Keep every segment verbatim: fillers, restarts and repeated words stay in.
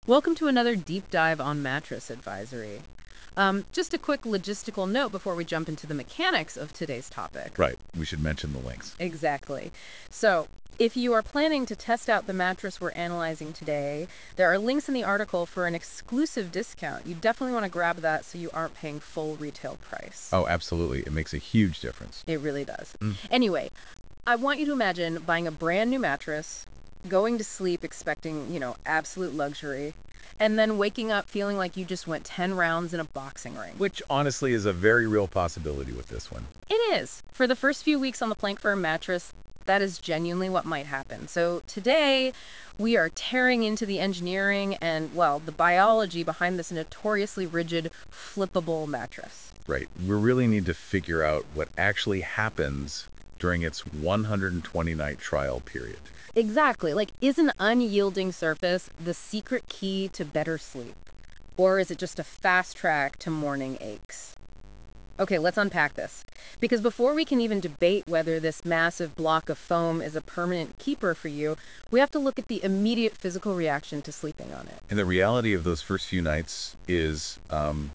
Welcome to another deep dive on mattress advisory. Um, just a quick logistical note before we jump into the mechanics of today's topic. Right. We should mention the links. Exactly. So, if you are planning to test out the mattress we're analyzing today, there are links in the article for an exclusive discount. You definitely want to grab that so you aren't paying full retail price. Oh, absolutely. It makes a huge difference. It really does. Mm. Anyway, I want you to imagine buying a brand new mattress, going to sleep expecting, you know, absolute luxury, and then waking up feeling like you just went ten rounds in a boxing ring. Which honestly is a very real possibility with this one. It is. For the first few weeks on the Plank Firm mattress, that is genuinely what might happen. So today, we are tearing into the engineering and, well, the biology behind this notoriously rigid, flippable mattress. Right. We really need to figure out what actually happens during its one hundred twenty night trial period. Exactly. Like, is an unyielding surface the secret key to better sleep? Or is it just a fast track to morning aches? Okay, let's unpack this. Because before we can even debate whether this massive block of foam is a permanent keeper for you, we have to look at the immediate physical reaction to sleeping on it. And the reality of those first few nights is um,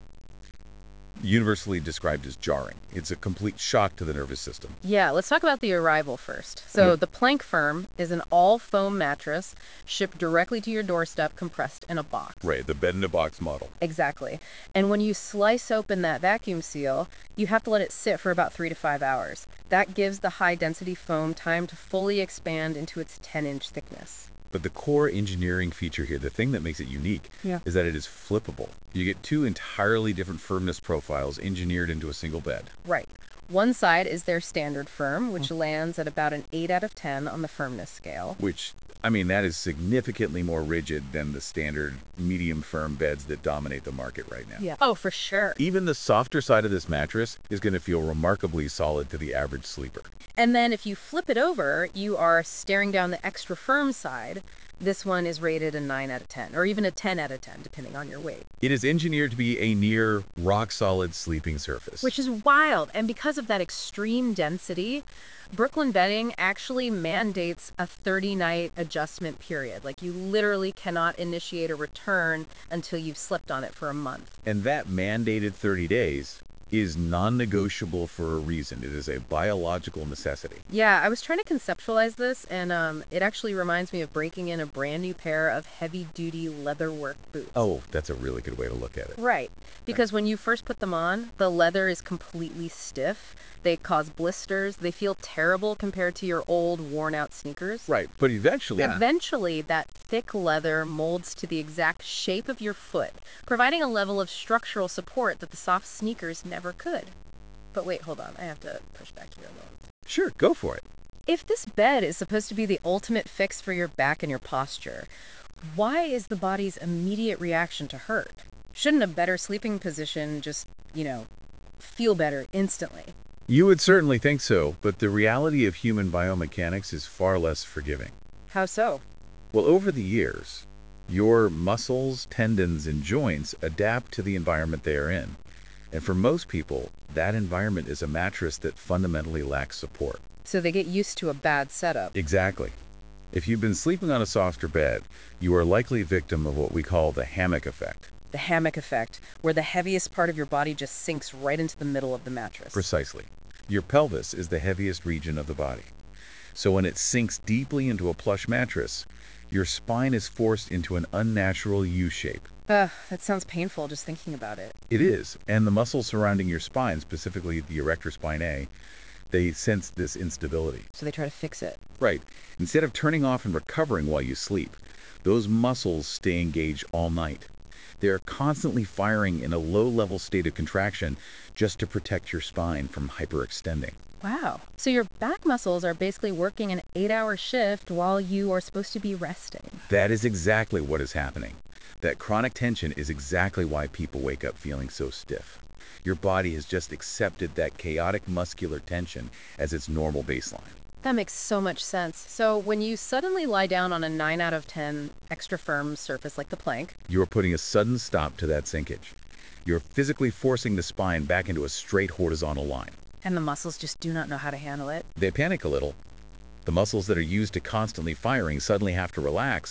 universally described as jarring. It's a complete shock to the nervous system. Yeah, let's talk about the arrival first. So, Yeah. the Plank Firm is an all-foam mattress shipped directly to your doorstep, compressed in a box. Right, the bed-in-a-box model. Exactly. And when you slice open that vacuum seal, you have to let it sit for about three to five hours. That gives the high-density foam time to fully expand into its ten inch thickness. But the core engineering feature here, the thing that makes it unique, Yeah. is that it is flippable. You get two entirely different firmness profiles engineered into a single bed. Right. One side is their standard firm, which lands at about an eight out of ten on the firmness scale. Which, I mean, that is significantly more rigid than the standard medium firm beds that dominate the market right now. Yeah. Oh, for sure. Even the softer side of this mattress is going to feel remarkably solid to the average sleeper. And then if you flip it over, you are staring down the extra firm side. This one is rated a nine out of ten, or even a ten out of ten, depending on your weight. It is engineered to be a near rock-solid sleeping surface. Which is wild. And because of that extreme density, Brooklyn Bedding actually mandates a thirty night adjustment period. Like, you literally cannot initiate a return until you've slept on it for a month. And that mandated thirty days is non-negotiable for a reason. It is a biological necessity. Yeah, I was trying to conceptualize this, and um, it actually reminds me of breaking in a brand new pair of heavy-duty leather work boots. Oh, that's a really good way to look at it. Right, because when you first put them on, the leather is completely stiff. They cause blisters. They feel terrible compared to your old, worn-out sneakers. Right, but eventually... Eventually, that thick leather molds to the exact shape of your foot, providing a level of structural support that the soft sneakers never could. But wait, hold on. I have to push back here a little. Sure, go for it. If this bed is supposed to be the ultimate fix for your back and your posture, why is the body's immediate reaction to hurt? Shouldn't a better sleeping position just, you know, feel better instantly? You would certainly think so, but the reality of human biomechanics is far less forgiving. How so? Well, over the years, your muscles, tendons, and joints adapt to the environment they are in. And for most people, that environment is a mattress that fundamentally lacks support. So they get used to a bad setup. Exactly. If you've been sleeping on a softer bed, you are likely a victim of what we call the hammock effect. The hammock effect, where the heaviest part of your body just sinks right into the middle of the mattress. Precisely. Your pelvis is the heaviest region of the body. So when it sinks deeply into a plush mattress, your spine is forced into an unnatural U shape. Ugh, that sounds painful just thinking about it. It is, and the muscles surrounding your spine, specifically the erector spinae, they sense this instability. So they try to fix it. Right. Instead of turning off and recovering while you sleep, those muscles stay engaged all night. They are constantly firing in a low-level state of contraction just to protect your spine from hyperextending. Wow. So your back muscles are basically working an eight-hour shift while you are supposed to be resting. That is exactly what is happening. That chronic tension is exactly why people wake up feeling so stiff. Your body has just accepted that chaotic muscular tension as its normal baseline. That makes so much sense. So when you suddenly lie down on a nine out of ten extra firm surface like the plank, You are putting a sudden stop to that sinkage. You're physically forcing the spine back into a straight horizontal line. and the muscles just do not know how to handle it. They panic a little. The muscles that are used to constantly firing suddenly have to relax,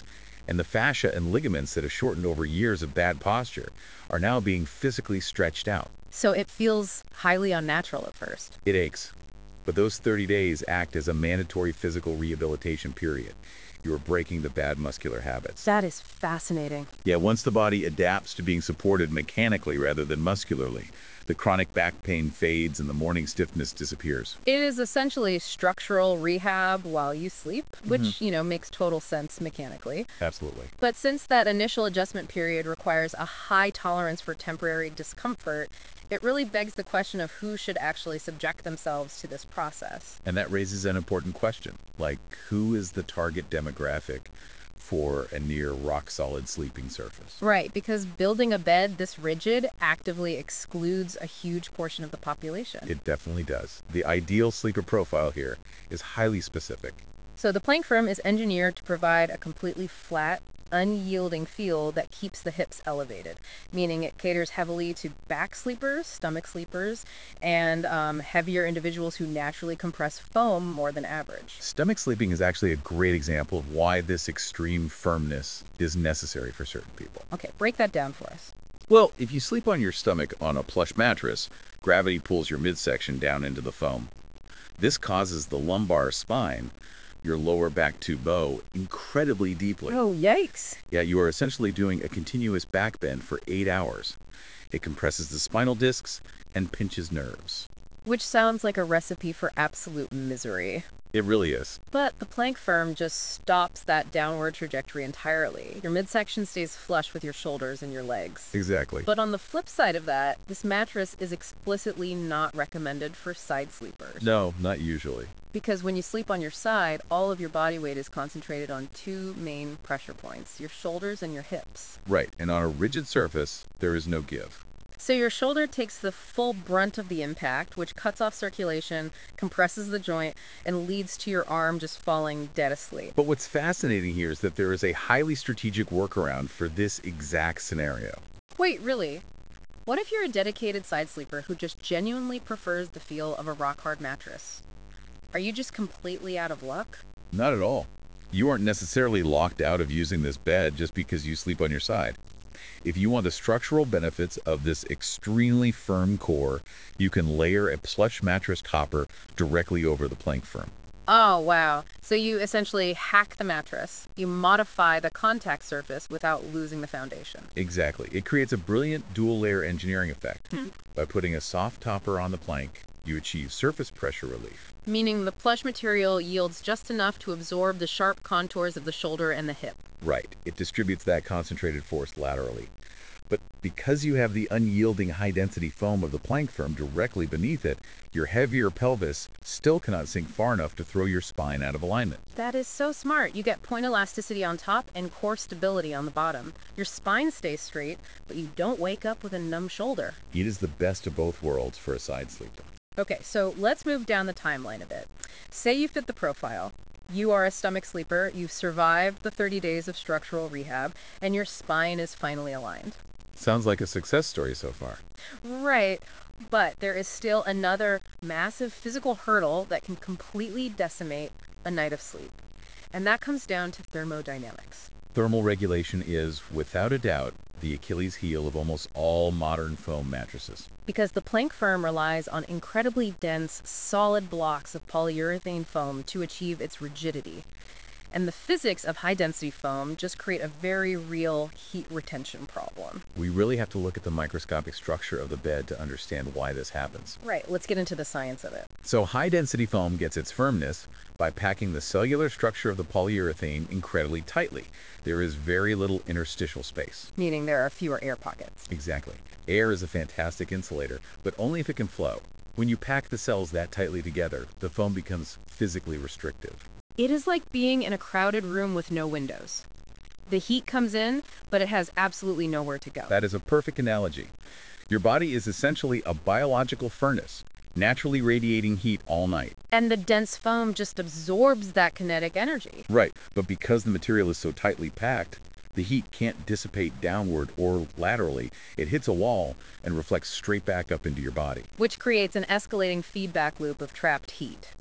And the fascia and ligaments that have shortened over years of bad posture are now being physically stretched out. So it feels highly unnatural at first. It aches. But those thirty days act as a mandatory physical rehabilitation period. You are breaking the bad muscular habits. That is fascinating. Yeah, once the body adapts to being supported mechanically rather than muscularly, the chronic back pain fades and the morning stiffness disappears. It is essentially structural rehab while you sleep, which, you know, makes total sense mechanically. Absolutely. But since that initial adjustment period requires a high tolerance for temporary discomfort, it really begs the question of who should actually subject themselves to this process. And that raises an important question, like who is the target demographic for a near rock-solid sleeping surface? Right, because building a bed this rigid actively excludes a huge portion of the population. It definitely does. The ideal sleeper profile here is highly specific. So the plank firm is engineered to provide a completely flat, unyielding feel that keeps the hips elevated, meaning it caters heavily to back sleepers, stomach sleepers, and um, heavier individuals who naturally compress foam more than average. Stomach sleeping is actually a great example of why this extreme firmness is necessary for certain people. Okay, break that down for us. Well, if you sleep on your stomach on a plush mattress, gravity pulls your midsection down into the foam. This causes the lumbar spine, your lower back to bow, incredibly deeply. Oh, yikes. Yeah, you are essentially doing a continuous back bend for eight hours. It compresses the spinal discs and pinches nerves. Which sounds like a recipe for absolute misery. It really is. But the plank firm just stops that downward trajectory entirely. Your midsection stays flush with your shoulders and your legs. Exactly. But on the flip side of that, this mattress is explicitly not recommended for side sleepers. No, not usually. Because when you sleep on your side, all of your body weight is concentrated on two main pressure points, your shoulders and your hips. Right, and on a rigid surface, there is no give. So your shoulder takes the full brunt of the impact, which cuts off circulation, compresses the joint, and leads to your arm just falling dead asleep. But what's fascinating here is that there is a highly strategic workaround for this exact scenario. Wait, really? What if you're a dedicated side sleeper who just genuinely prefers the feel of a rock-hard mattress? Are you just completely out of luck? Not at all. You aren't necessarily locked out of using this bed just because you sleep on your side. If you want the structural benefits of this extremely firm core, you can layer a plush mattress topper directly over the plank firm. Oh, wow. So you essentially hack the mattress. You modify the contact surface without losing the foundation. Exactly. It creates a brilliant dual-layer engineering effect. By putting a soft topper on the plank, you achieve surface pressure relief. Meaning the plush material yields just enough to absorb the sharp contours of the shoulder and the hip. Right. It distributes that concentrated force laterally. But because you have the unyielding high-density foam of the plank firm directly beneath it, your heavier pelvis still cannot sink far enough to throw your spine out of alignment. That is so smart. You get point elasticity on top and core stability on the bottom. Your spine stays straight, but you don't wake up with a numb shoulder. It is the best of both worlds for a side sleeper. Okay, so let's move down the timeline a bit. Say you fit the profile. You are a stomach sleeper, you've survived the thirty days of structural rehab, and your spine is finally aligned. Sounds like a success story so far. Right, but there is still another massive physical hurdle that can completely decimate a night of sleep. And that comes down to thermodynamics. Thermal regulation is, without a doubt, the Achilles heel of almost all modern foam mattresses. Because the plank firm relies on incredibly dense, solid blocks of polyurethane foam to achieve its rigidity. And the physics of high-density foam just create a very real heat retention problem. We really have to look at the microscopic structure of the bed to understand why this happens. Right, let's get into the science of it. So high-density foam gets its firmness by packing the cellular structure of the polyurethane incredibly tightly. There is very little interstitial space. Meaning there are fewer air pockets. Exactly. Air is a fantastic insulator, but only if it can flow. When you pack the cells that tightly together, the foam becomes physically restrictive. It is like being in a crowded room with no windows. The heat comes in, but it has absolutely nowhere to go. That is a perfect analogy. Your body is essentially a biological furnace, naturally radiating heat all night. And the dense foam just absorbs that kinetic energy. Right, but because the material is so tightly packed, the heat can't dissipate downward or laterally. It hits a wall and reflects straight back up into your body. Which creates an escalating feedback loop of trapped heat.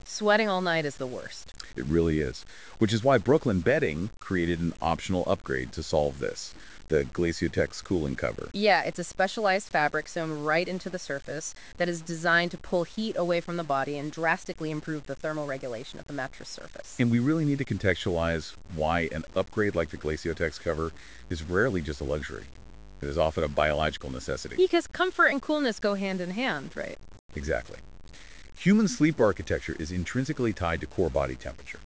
Sweating all night is the worst. It really is. Which is why Brooklyn Bedding created an optional upgrade to solve this, the Glaciotex cooling cover. Yeah, it's a specialized fabric sewn right into the surface that is designed to pull heat away from the body and drastically improve the thermal regulation of the mattress surface. And we really need to contextualize why an upgrade like the Glaciotex cover is rarely just a luxury. It is often a biological necessity. Because comfort and coolness go hand in hand, right? Exactly. Human sleep architecture is intrinsically tied to core body temperature.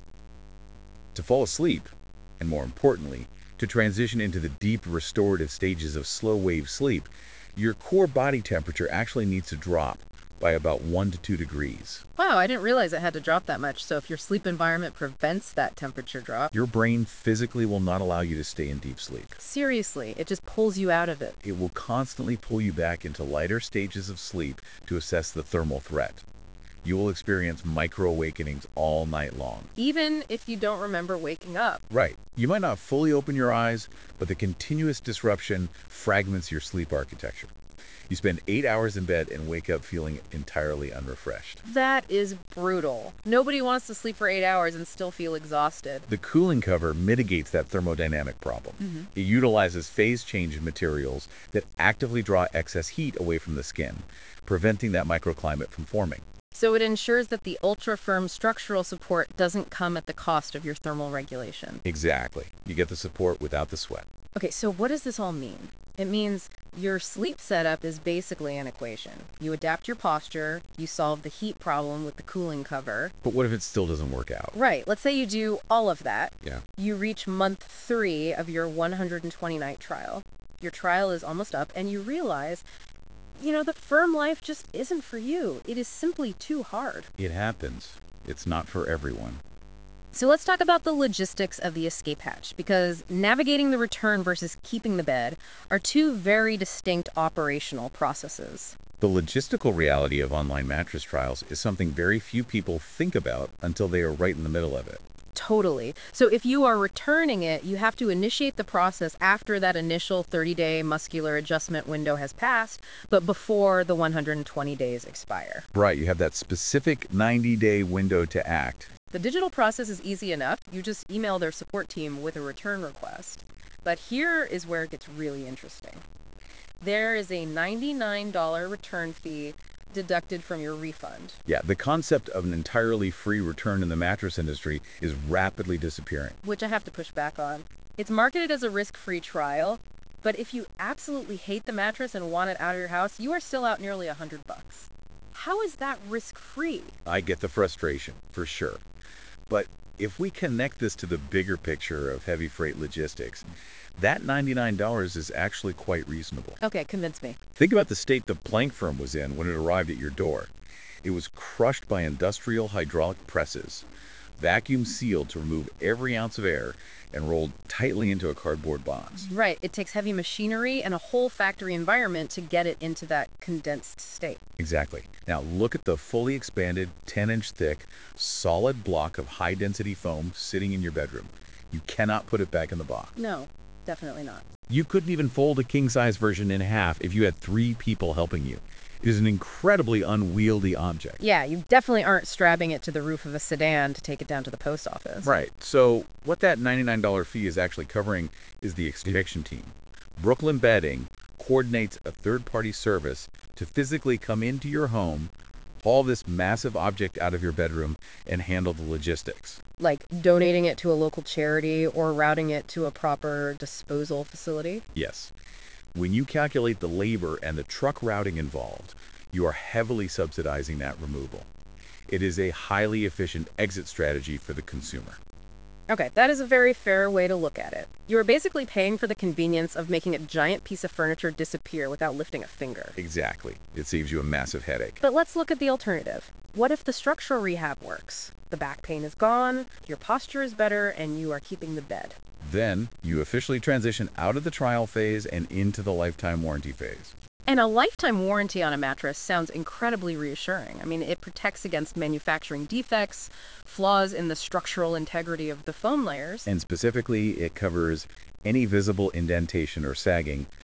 To fall asleep, and more importantly, to transition into the deep restorative stages of slow-wave sleep, your core body temperature actually needs to drop by about one to two degrees. Wow, I didn't realize it had to drop that much. So if your sleep environment prevents that temperature drop, Your brain physically will not allow you to stay in deep sleep. seriously, it just pulls you out of it. It will constantly pull you back into lighter stages of sleep to assess the thermal threat. You will experience micro-awakenings all night long. Even if you don't remember waking up. Right. You might not fully open your eyes, but the continuous disruption fragments your sleep architecture. You spend eight hours in bed and wake up feeling entirely unrefreshed. That is brutal. Nobody wants to sleep for eight hours and still feel exhausted. The cooling cover mitigates that thermodynamic problem. Mm-hmm. It utilizes phase change materials that actively draw excess heat away from the skin, preventing that microclimate from forming. So it ensures that the ultra-firm structural support doesn't come at the cost of your thermal regulation. Exactly. You get the support without the sweat. Okay, so what does this all mean? It means your sleep setup is basically an equation. You adapt your posture, you solve the heat problem with the cooling cover. But what if it still doesn't work out? Right, let's say you do all of that. Yeah. You reach month three of your one hundred twenty night trial. Your trial is almost up, and you realize, you know, the firm life just isn't for you. It is simply too hard. It happens. It's not for everyone. So let's talk about the logistics of the escape hatch, because navigating the return versus keeping the bed are two very distinct operational processes. The logistical reality of online mattress trials is something very few people think about until they are right in the middle of it. Totally. So if you are returning it, you have to initiate the process after that initial thirty day muscular adjustment window has passed, but before the one hundred twenty days expire. Right, you have that specific ninety day window to act. The digital process is easy enough. You just email their support team with a return request. But here is where it gets really interesting. There is a ninety-nine dollar return fee deducted from your refund. Yeah, the concept of an entirely free return in the mattress industry is rapidly disappearing. Which I have to push back on. It's marketed as a risk-free trial, but if you absolutely hate the mattress and want it out of your house, you are still out nearly a hundred bucks. How is that risk-free? I get the frustration, for sure. But if we connect this to the bigger picture of heavy freight logistics, that ninety-nine dollars is actually quite reasonable. Okay, convince me. Think about the state the plank firm was in when it arrived at your door. It was crushed by industrial hydraulic presses, vacuum sealed to remove every ounce of air, and rolled tightly into a cardboard box. Right, it takes heavy machinery and a whole factory environment to get it into that condensed state. Exactly. Now look at the fully expanded, ten inch thick, solid block of high-density foam sitting in your bedroom. You cannot put it back in the box. No, definitely not. You couldn't even fold a king-size version in half if you had three people helping you. It is an incredibly unwieldy object. Yeah, you definitely aren't strapping it to the roof of a sedan to take it down to the post office. Right. So what that ninety-nine dollar fee is actually covering is the extraction team. Brooklyn Bedding coordinates a third-party service to physically come into your home, haul this massive object out of your bedroom, and handle the logistics. Like donating it to a local charity or routing it to a proper disposal facility? Yes. When you calculate the labor and the truck routing involved, you are heavily subsidizing that removal. It is a highly efficient exit strategy for the consumer. Okay, that is a very fair way to look at it. You are basically paying for the convenience of making a giant piece of furniture disappear without lifting a finger. Exactly. It saves you a massive headache. But let's look at the alternative. What if the structural rehab works? The back pain is gone, your posture is better, and you are keeping the bed. Then you officially transition out of the trial phase and into the lifetime warranty phase. And a lifetime warranty on a mattress sounds incredibly reassuring. I mean, it protects against manufacturing defects, flaws in the structural integrity of the foam layers. And specifically, it covers any visible indentation or sagging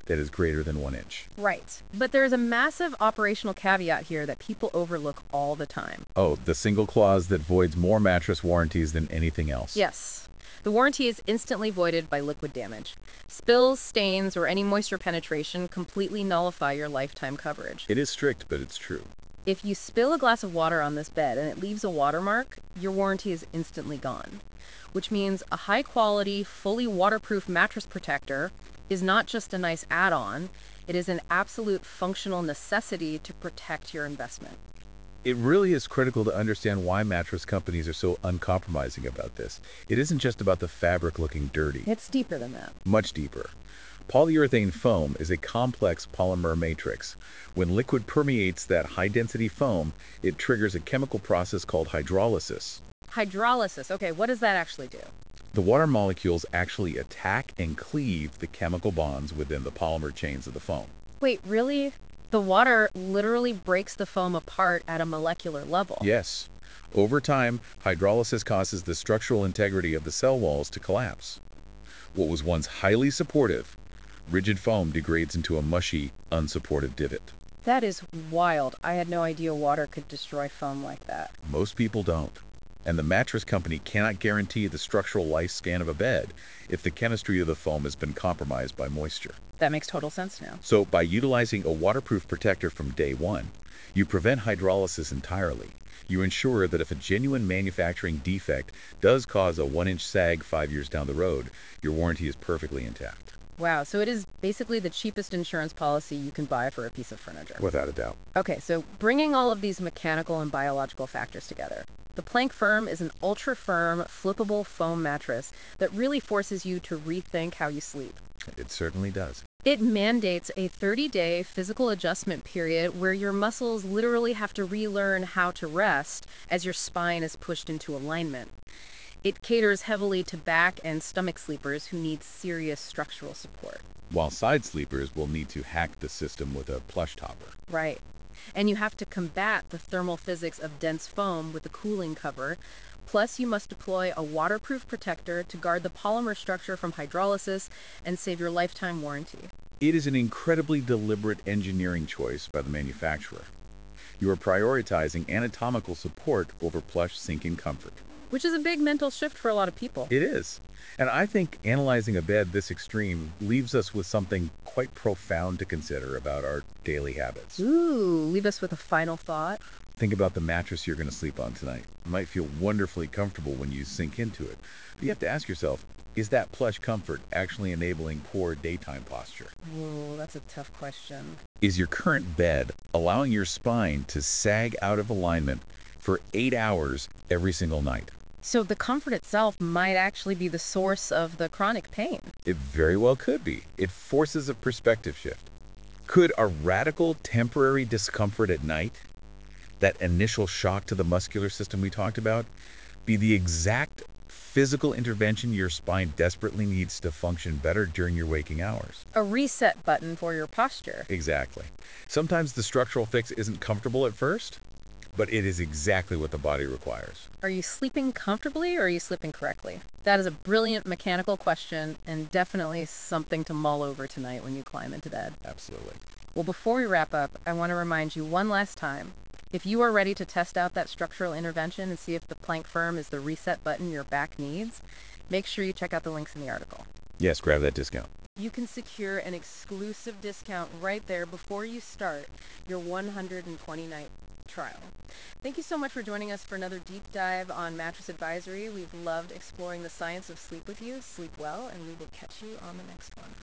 that is greater than one inch. Right. But there's a massive operational caveat here that people overlook all the time. Oh, the single clause that voids more mattress warranties than anything else. Yes. The warranty is instantly voided by liquid damage. Spills, stains, or any moisture penetration completely nullify your lifetime coverage. It is strict, but it's true. If you spill a glass of water on this bed and it leaves a watermark, your warranty is instantly gone. Which means a high-quality, fully waterproof mattress protector is not just a nice add-on, it is an absolute functional necessity to protect your investment. It really is critical to understand why mattress companies are so uncompromising about this. It isn't just about the fabric looking dirty. It's deeper than that. Much deeper. Polyurethane foam is a complex polymer matrix. When liquid permeates that high-density foam, it triggers a chemical process called hydrolysis. Hydrolysis. Okay, what does that actually do? The water molecules actually attack and cleave the chemical bonds within the polymer chains of the foam. Wait, really? The water literally breaks the foam apart at a molecular level. Yes. Over time, hydrolysis causes the structural integrity of the cell walls to collapse. What was once highly supportive, rigid foam degrades into a mushy, unsupportive divot. That is wild. I had no idea water could destroy foam like that. Most people don't. And the mattress company cannot guarantee the structural lifespan of a bed if the chemistry of the foam has been compromised by moisture. That makes total sense now. So by utilizing a waterproof protector from day one, you prevent hydrolysis entirely. You ensure that if a genuine manufacturing defect does cause a one-inch sag five years down the road, your warranty is perfectly intact. Wow, so it is basically the cheapest insurance policy you can buy for a piece of furniture. Without a doubt. Okay, so bringing all of these mechanical and biological factors together, the Plank Firm is an ultra-firm, flippable foam mattress that really forces you to rethink how you sleep. It certainly does. It mandates a thirty-day physical adjustment period where your muscles literally have to relearn how to rest as your spine is pushed into alignment. It caters heavily to back and stomach sleepers who need serious structural support. While side sleepers will need to hack the system with a plush topper. Right. And you have to combat the thermal physics of dense foam with a cooling cover. Plus, you must deploy a waterproof protector to guard the polymer structure from hydrolysis and save your lifetime warranty. It is an incredibly deliberate engineering choice by the manufacturer. You are prioritizing anatomical support over plush sink-in comfort. Which is a big mental shift for a lot of people. It is. And I think analyzing a bed this extreme leaves us with something quite profound to consider about our daily habits. Ooh, leave us with a final thought. Think about the mattress you're going to sleep on tonight. It might feel wonderfully comfortable when you sink into it. But you have to ask yourself, is that plush comfort actually enabling poor daytime posture? Ooh, that's a tough question. Is your current bed allowing your spine to sag out of alignment for eight hours every single night? So the comfort itself might actually be the source of the chronic pain. It very well could be. It forces a perspective shift. Could a radical temporary discomfort at night, that initial shock to the muscular system we talked about, be the exact physical intervention your spine desperately needs to function better during your waking hours? A reset button for your posture. Exactly. Sometimes the structural fix isn't comfortable at first, but it is exactly what the body requires. Are you sleeping comfortably or are you sleeping correctly? That is a brilliant mechanical question and definitely something to mull over tonight when you climb into bed. Absolutely. Well, before we wrap up, I want to remind you one last time. If you are ready to test out that structural intervention and see if the Plank Firm is the reset button your back needs, make sure you check out the links in the article. Yes, grab that discount. You can secure an exclusive discount right there before you start your one hundred twenty night trial. Thank you so much for joining us for another deep dive on Mattress Advisory. We've loved exploring the science of sleep with you. Sleep well, and we will catch you on the next one.